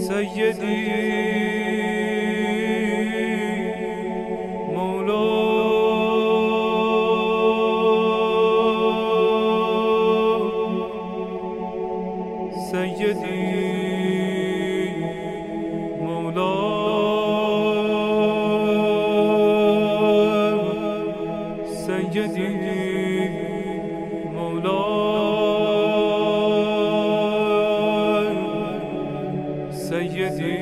سیدی مولا سیدی مولا سیدی مولا سیدی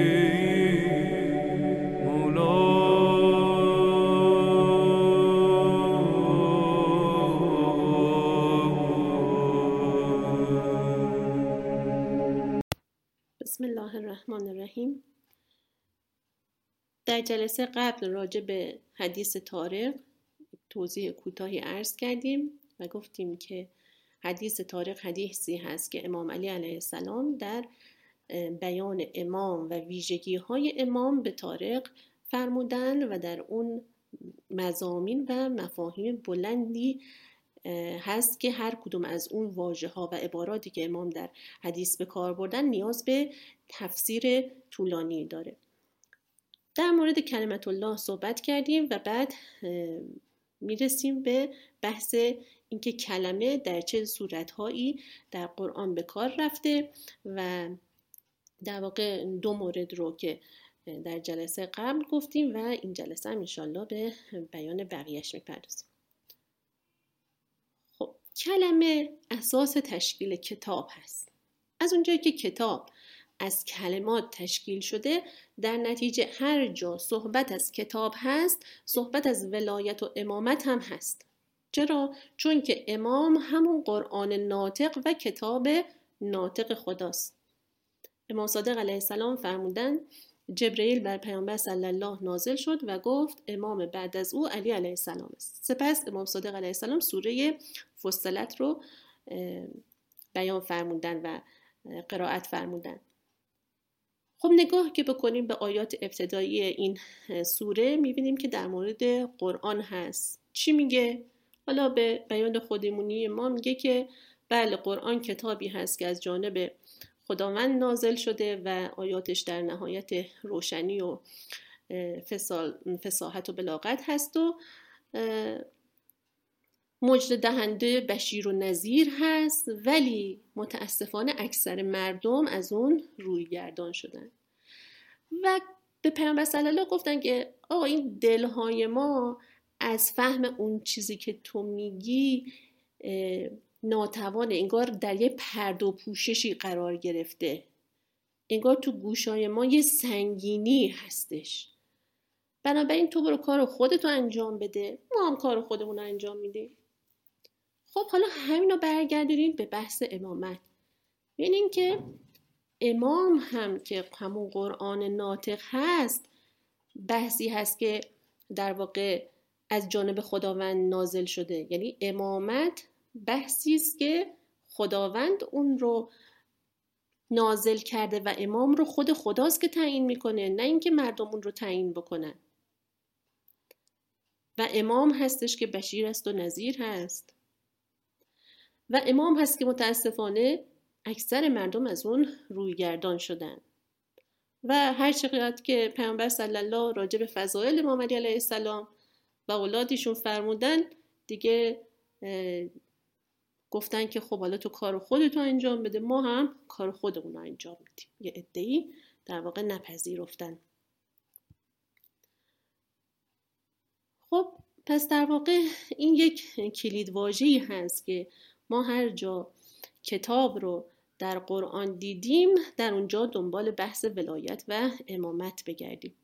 مولا. بسم الله الرحمن الرحیم. در جلسه قبل راجع به حدیث طارق توضیح کوتاهی عرض کردیم و گفتیم که حدیث طارق حدیثی هست که امام علی علیه السلام در بیان امام و ویژگی‌های امام به طارق فرمودن و در اون مضامین و مفاهیم بلندی هست که هر کدوم از اون واژه‌ها و عباراتی که امام در حدیث به کار بردن نیاز به تفسیر طولانی داره. در مورد کلمت الله صحبت کردیم و بعد میرسیم به بحث اینکه کلمه در چه صورت‌هایی در قرآن به کار رفته و در واقع دو مورد رو که در جلسه قبل گفتیم و این جلسه هم انشالله به بیان بقیهش میپردازیم. خب کلمه اساس تشکیل کتاب هست. از اونجایی که کتاب از کلمات تشکیل شده، در نتیجه هر جا صحبت از کتاب هست صحبت از ولایت و امامت هم هست. چرا؟ چون که امام همون قرآن ناطق و کتاب ناطق خداست. امام صادق علیه السلام فرمودن جبرئیل بر پیامبر صلی الله نازل شد و گفت امام بعد از او علی علیه السلام است. سپس امام صادق علیه السلام سوره فصلت رو بیان فرمودن و قرائت فرمودن. خب نگاه که بکنیم به آیات ابتدایی این سوره میبینیم که در مورد قرآن هست. چی میگه؟ حالا به بیان خودمونی ما میگه که بله قرآن کتابی هست که از جانب خداوند نازل شده و آیاتش در نهایت روشنی و فصاحت و بلاغت هست و مژده دهنده بشیر و نذیر هست، ولی متاسفانه اکثر مردم از اون روی گردان شدن و به پیامبر صلی الله گفتن که آقا این دلهای ما از فهم اون چیزی که تو میگی ناتوانه، انگار در یه پرده و پوششی قرار گرفته، انگار تو گوشای ما یه سنگینی هستش. بنابراین تو برو کار خودتو انجام بده، ما هم کار خودمون انجام میدیم. خب حالا همینو برگردونید به بحث امامت. ببینین که امام هم که همون قرآن ناطق هست بحثی هست که در واقع از جانب خداوند نازل شده، یعنی امامت بحثی است که خداوند اون رو نازل کرده و امام رو خود خداست که تعیین میکنه، نه اینکه مردم اون رو تعیین بکنن. و امام هستش که بشیر است و نذیر هست و امام هست که متاسفانه اکثر مردم از اون رویگردان شدن و هر چقدر که پیامبر صلی الله راجع به فضائل امام علی علیه السلام و اولادشون فرمودن دیگه گفتن که خب حالا تو کار خودتو انجام بده، ما هم کار خودمون رو انجام میدیم. یه عده‌ای در واقع نپذیرفتن. خب پس در واقع این یک کلیدواژه‌ای هست که ما هر جا کتاب رو در قرآن دیدیم در اونجا دنبال بحث ولایت و امامت بگردیم.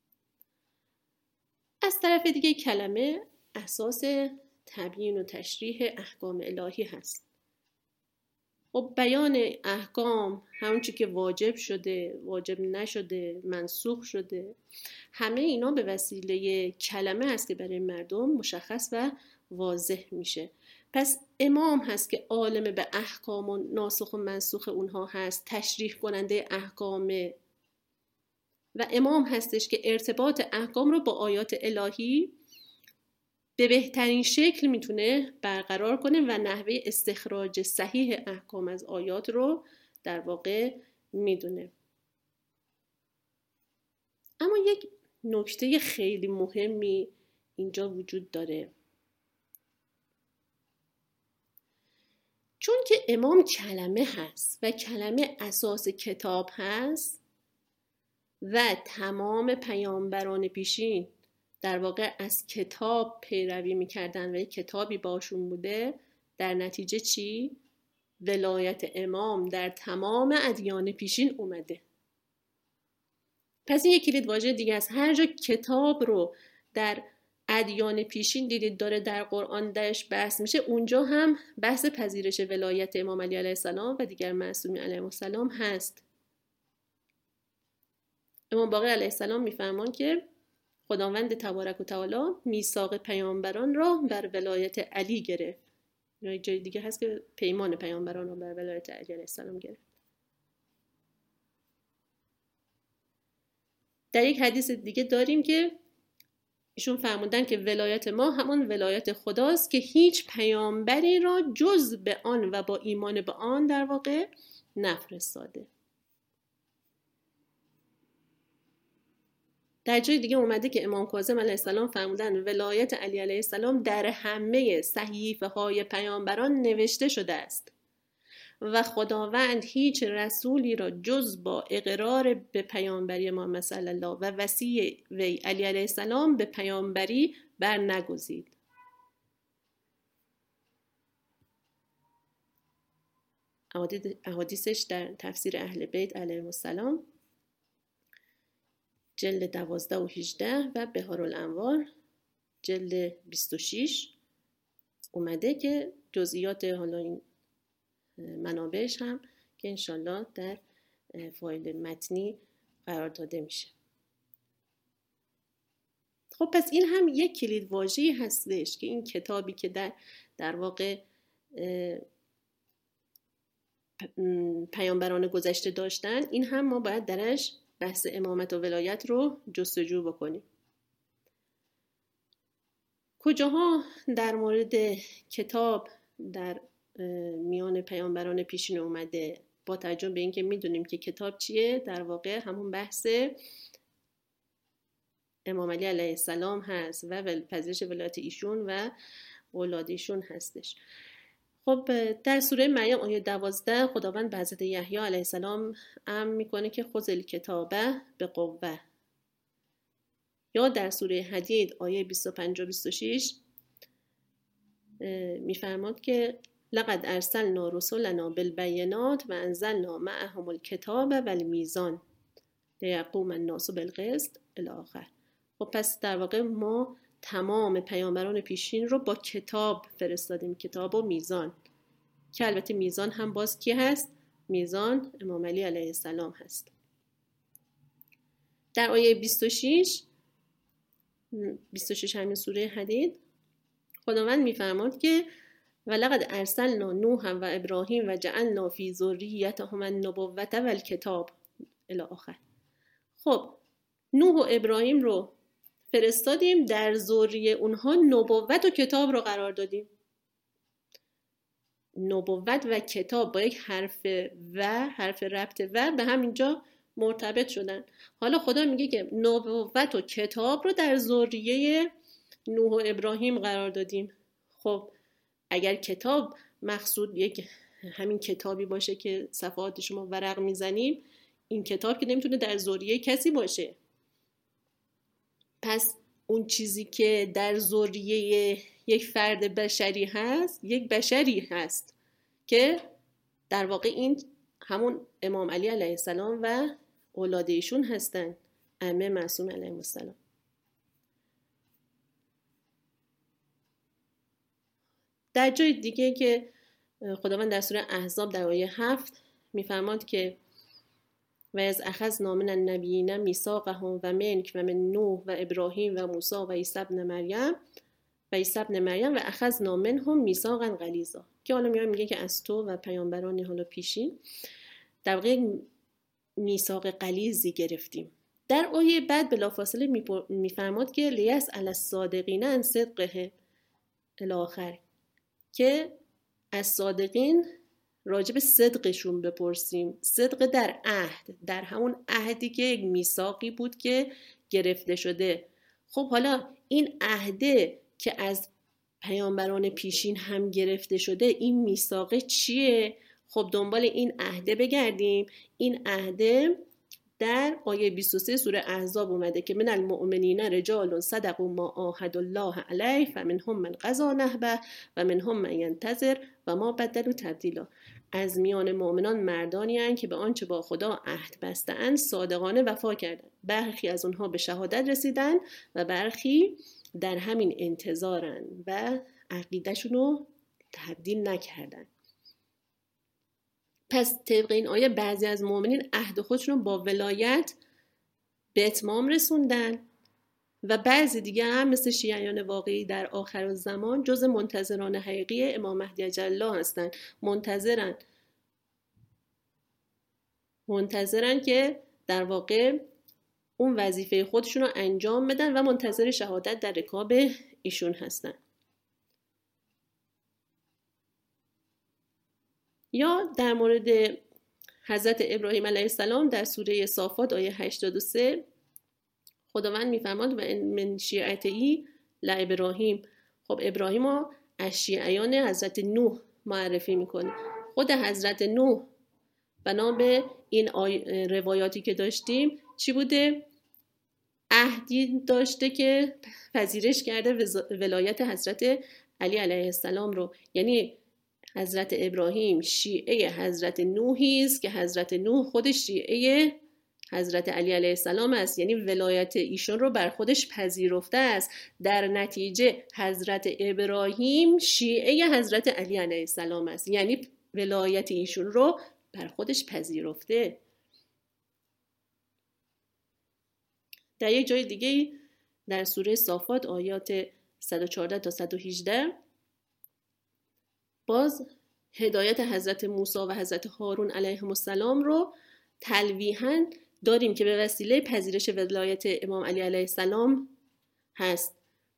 از طرف دیگه کلمه اساس تبیین و تشریح احکام الهی هست. خب بیان احکام، همون چی که واجب شده، واجب نشده، منسوخ شده، همه اینا به وسیله کلمه هست که برای مردم مشخص و واضح میشه. پس امام هست که عالم به احکام و ناسخ و منسوخ اونها هست، تشریح کننده احکامه و امام هستش که ارتباط احکام رو با آیات الهی به بهترین شکل میتونه برقرار کنه و نحوه استخراج صحیح احکام از آیات رو در واقع میدونه. اما یک نکته خیلی مهمی اینجا وجود داره، چون که امام کلمه هست و کلمه اساس کتاب هست و تمام پیامبران پیشین در واقع از کتاب پیروی میکردن و یک کتابی باشون بوده، در نتیجه چی؟ ولایت امام در تمام ادیان پیشین اومده. پس این یک کلید واژه دیگه است. هر جا کتاب رو در ادیان پیشین دیدید داره در قرآن درش بحث میشه، اونجا هم بحث پذیرش ولایت امام علی علیه السلام و دیگر معصومین علیهم السلام هست. امام باقر علیه السلام میفرمان که خداوند تبارک و تعالی میثاق پیامبران را بر ولایت علی گرفت. یا جای دیگه هست که پیمان پیامبران را بر ولایت علی علیه السلام گرفت. در یک حدیث دیگه داریم که ایشون فرمودن که ولایت ما همون ولایت خداست که هیچ پیامبری را جز به آن و با ایمان به آن در واقع نفرستاده. در جای دیگه اومده که امام کاظم علیه السلام فرمودن ولایت علی علیه السلام در همه صحیفه های پیامبران نوشته شده است و خداوند هیچ رسولی را جز با اقرار به پیامبری محمد صلی الله و وصی وی علی علیه السلام به پیامبری بر نگزید. احادیثش در تفسیر اهل بیت علیهم السلام جلد 12 و 18 و بهارالانوار جلد 26 اومده که جزئیات حالا این منابعش هم که انشالله در فایل متنی قرار داده میشه. خب پس این هم یک کلید واژه‌ای هستش که این کتابی که در واقع پیامبران گذشته داشتن، این هم ما باید درش بحث امامت و ولایت رو جستجو بکنیم. کجاها در مورد کتاب در میان پیامبران پیشین اومده؟ با توجه به اینکه میدونیم که کتاب چیه، در واقع همون بحث امام علی علیه السلام هست و پذیرش ولایت ایشون و اولاد ایشون هستش. خب در سوره مریم آیه 12 خداوند به حضرت یحیی علیه السلام امر میکنه که خذ الکتابه به قوه، یا در سوره حدید آیه 25 و 26 میفرماد که لقد ارسلنا رسلنا بالبینات و انزلنا معهم الکتاب والمیزان لیقوم الناس بالقسط الی آخر. خب پس در واقع ما تمام پیامبران پیشین رو با کتاب فرستادیم، کتاب و میزان، که البته میزان هم باز کی هست؟ میزان امام علی علیه السلام هست. در آیه 26 همین سوره حدید خداوند میفرماد که ولقد ارسلنا نوحا و ابراهیم و جعلنا فی ذریتهما النبوة والکتاب الی آخر. خب نوح و ابراهیم رو فرستادیم، در ذریه اونها نبوت و کتاب رو قرار دادیم. نبوت و کتاب با یک حرف ربط و به هم اینجا مرتبط شدن. حالا خدا میگه که نبوت و کتاب رو در ذریه نوح و ابراهیم قرار دادیم. خب اگر کتاب مقصود یک همین کتابی باشه که صفحات شما ورق میزنیم، این کتاب که نمیتونه در ذریه کسی باشه. پس اون چیزی که در ذریه یک فرد بشری هست، یک بشری هست که در واقع این همون امام علی علیه السلام و اولاد ایشون هستن، ائمه معصوم علیهم السلام. در جای دیگه که خداوند در سوره احزاب در آیه 7 میفرماد که و از اخذنا من النبیین میثاقهم و منک و من نوح و ابراهیم و موسی و عیسی ابن مریم و اخذنا منهم میثاقا غلیظا، که حالا میگه که از تو و پیامبران حالا پیشین در واقع میثاق غلیظی گرفتیم. در آیه بعد بلافاصله میفرماد که لیسأل الصادقین عن صدقه الی آخر، که از صادقین راجب صدقشون بپرسیم. صدق در عهد، در همون عهدی که یک میثاقی بود که گرفته شده. خب حالا این عهده که از پیامبران پیشین هم گرفته شده، این میثاق چیه؟ خب دنبال این عهده بگردیم. این عهده در آیه 23 سوره احزاب اومده که من المؤمنین رجال صدقوا ما عاهدوا الله علیه فمنهم من قضی نحبه و منهم من ینتظر و ما بدلوا تبدیلا. از میان مؤمنان مردانی هستند که به آنچه با خدا عهد بسته‌اند صادقانه وفا کردند. برخی از اونها به شهادت رسیدند و برخی در همین انتظارن و عقیده‌شون رو تبدیل نکردن. پس طبق این آیه بعضی از مؤمنین عهد خودشون رو با ولایت به اتمام رسوندن و بعضی دیگه هم مثل شیعیان واقعی در آخر الزمان جز منتظران حقیقی امام مهدی عجل الله هستن. منتظرن که در واقع اون وظیفه خودشون رو انجام بدن و منتظر شهادت در رکاب ایشون هستن. یا در مورد حضرت ابراهیم علیه السلام در سوره صافات آیه 83 خداوند میفرماد و من شیعته لابراهیم. خب ابراهیم رو از شیعیان حضرت نوح معرفی میکنه. خود حضرت نوح بنا به این روایاتی که داشتیم چی بوده؟ عهدی داشته که پذیرش کرده ولایت حضرت علی علیه السلام رو. یعنی حضرت ابراهیم شیعه حضرت نوحی است که حضرت نوح خودش شیعه حضرت علی علیه السلام است. یعنی ولایت ایشون رو بر خودش پذیرفته است. در نتیجه حضرت ابراهیم شیعه حضرت علی علیه السلام است. یعنی ولایت ایشون رو بر خودش پذیرفته. در یک جای دیگه در سوره صافات آیات 114 تا 118 باز هدایت حضرت موسی و حضرت هارون علیهم السلام رو تلویحاً داریم که به وسیله پذیرش ولایت امام علی علیه السلام هست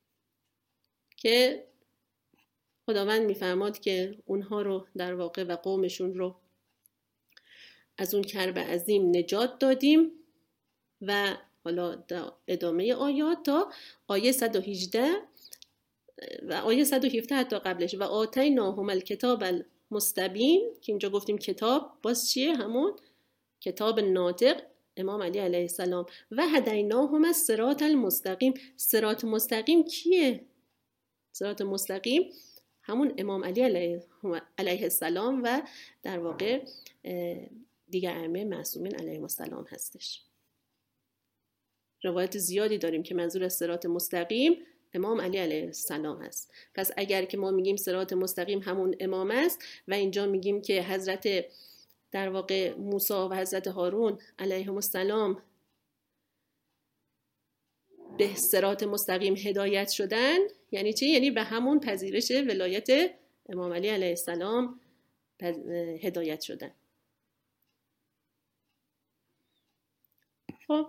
که خداوند میفرماد که اونها رو در واقع و قومشون رو از اون کرب عظیم نجات دادیم. و حالا ادامه آیات تا آیه 118 و آیه 117 حتی قبلش و آتیناهم الکتاب المستبین که اینجا گفتیم کتاب باز چیه؟ همون کتاب ناطق امام علی علیه السلام. و هدیناهم الصراط المستقیم. صراط مستقیم کیه؟ صراط مستقیم همون امام علی علیه السلام و در واقع دیگر ائمه معصومین علیهم السلام هستش. روایت زیادی داریم که منظور از صراط مستقیم امام علی علیه السلام هست. پس اگر که ما میگیم صراط مستقیم همون امام است و اینجا میگیم که حضرت در واقع موسی و حضرت هارون علیهم السلام به صراط مستقیم هدایت شدن، یعنی چی؟ یعنی به همون پذیرش ولایت امام علی علیه السلام هدایت شدن. خب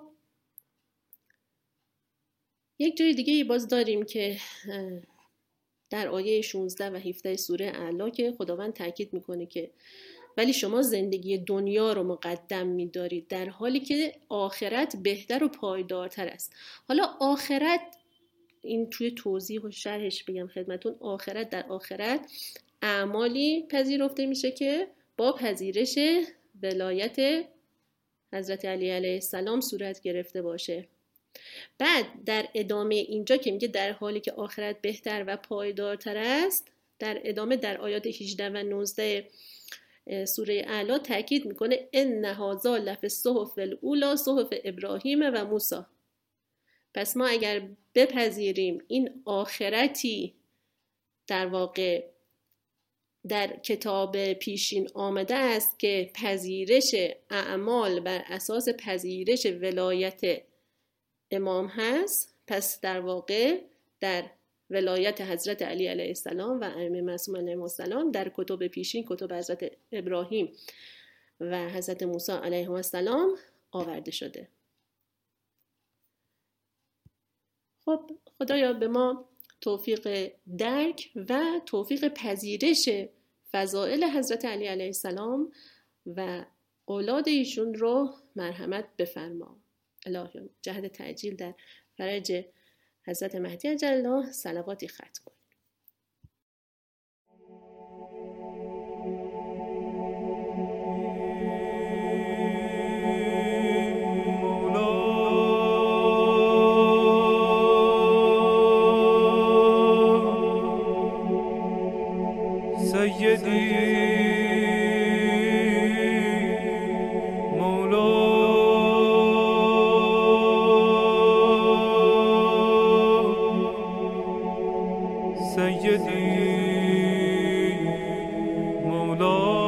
یک جای دیگه باز داریم که در آیه 16 و 17 سوره اعلی که خداوند تاکید میکنه که ولی شما زندگی دنیا رو مقدم می‌دارید در حالی که آخرت بهتر و پایدارتر است. حالا آخرت، این توی توضیح و شرحش بگم خدمتون، آخرت در آخرت اعمالی پذیرفته میشه که با پذیرش ولایت حضرت علی علیه السلام صورت گرفته باشه. بعد در ادامه اینجا که میگه در حالی که آخرت بهتر و پایدارتر است، در ادامه در آیات 18 و 19 سوره اعلی تاکید میکنه ان هذا لفی الصحف الاولی صحف ابراهیم و موسی. پس ما اگر بپذیریم این آخرتی در واقع در کتاب پیشین آمده است که پذیرش اعمال بر اساس پذیرش ولایت امام هست، پس در واقع در ولایت حضرت علی علیه السلام و ائمه معصوم علیهم السلام در کتب پیشین، کتب حضرت ابراهیم و حضرت موسی علیهم السلام آورده شده. خب خدایا به ما توفیق درک و توفیق پذیرش فضائل حضرت علی علیه السلام و اولاد ایشون رو مرحمت بفرما. الهی جهت تعجیل در فرج حضرت مهدی عجل الله صلواتی ختم کن.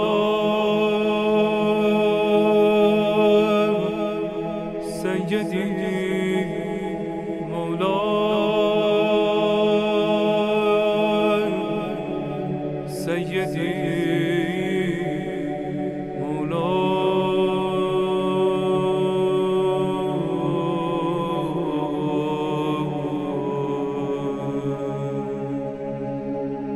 سیدی